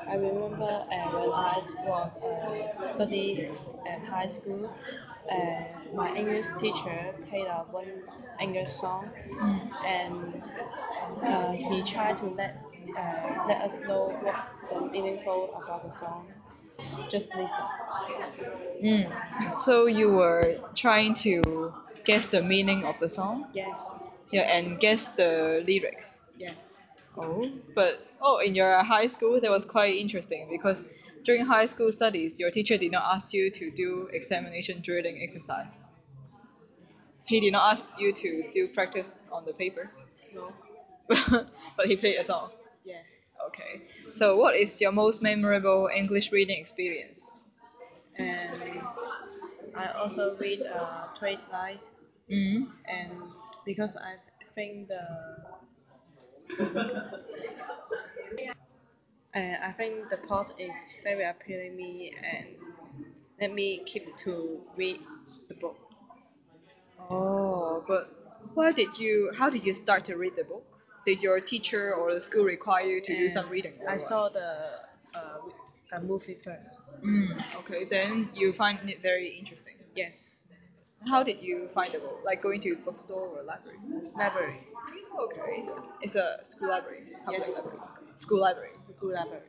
I remember when I was studying at high school, my English teacher played one English song, and he tried to let us know what meaningful about the song. Just listen. So you were trying to guess the meaning of the song? Yes. Yeah, and guess the lyrics. Yes. In your high school that was quite interesting because during high school studies your teacher did not ask you to do examination drilling exercise. He did not ask you to do practice on the papers. No. But he played a song. Yeah. Okay. So what is your most memorable English reading experience? And I also read Twilight, Mm. and because I think I think the plot is very appealing me and let me keep to read the book. Oh, but how did you start to read the book? Did your teacher or the school require you to do And some reading or I what? saw the movie first. Okay, then you find it very interesting. Yes, How did you find the book? Like going to bookstore or library? library. Okay. It's a school library, public Yes, library. School library. school library.